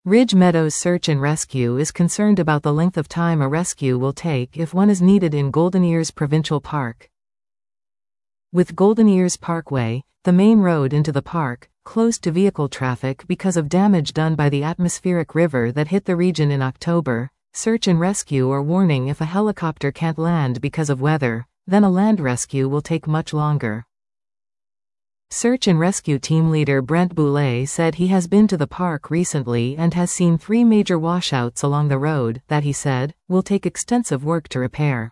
Ridge Meadows Search and Rescue is concerned about the length of time a rescue will take if one is needed in Golden Ears Provincial Park. With Golden Ears Parkway, the main road into the park, closed to vehicle traffic because of damage done by the atmospheric river that hit the region in October, search and rescue are warning if a helicopter can't land because of weather, then a land rescue will take much longer. Search and rescue team leader Brent Boulay said he has been to the park recently and has seen 3 major washouts along the road that he said will take extensive work to repair.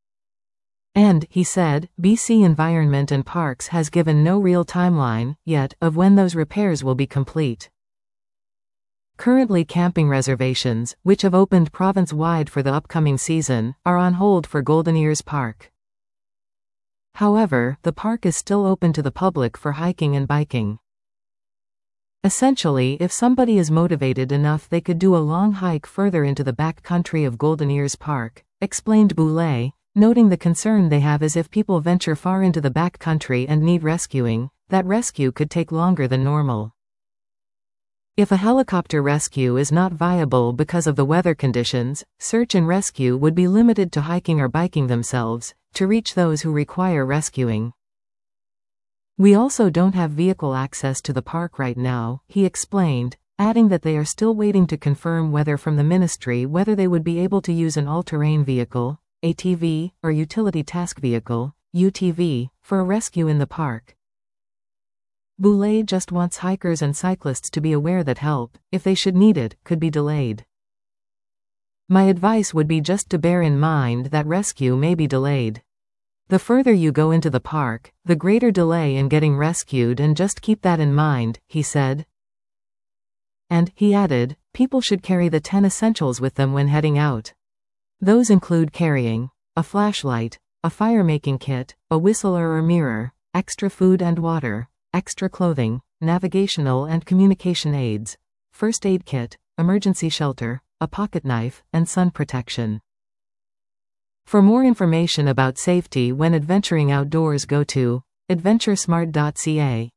And, he said, BC Environment and Parks has given no real timeline, yet, of when those repairs will be complete. Currently camping reservations, which have opened province-wide for the upcoming season, are on hold for Golden Ears Park. However, the park is still open to the public for hiking and biking. Essentially, if somebody is motivated enough they could do a long hike further into the back country of Golden Ears Park, explained Boulay, noting the concern they have is if people venture far into the back country and need rescuing, that rescue could take longer than normal. If a helicopter rescue is not viable because of the weather conditions, search and rescue would be limited to hiking or biking themselves, to reach those who require rescuing. We also don't have vehicle access to the park right now, he explained, adding that they are still waiting to confirm whether from the ministry whether they would be able to use an all-terrain vehicle, ATV, or utility task vehicle, UTV, for a rescue in the park. Boulay just wants hikers and cyclists to be aware that help, if they should need it, could be delayed. My advice would be just to bear in mind that rescue may be delayed. The further you go into the park, the greater delay in getting rescued, and just keep that in mind, he said. And, he added, people should carry the 10 essentials with them when heading out. Those include carrying a flashlight, a fire-making kit, a whistle or mirror, extra food and water, extra clothing, navigational and communication aids, first aid kit, emergency shelter, a pocket knife, and sun protection. For more information about safety when adventuring outdoors, go to adventuresmart.ca.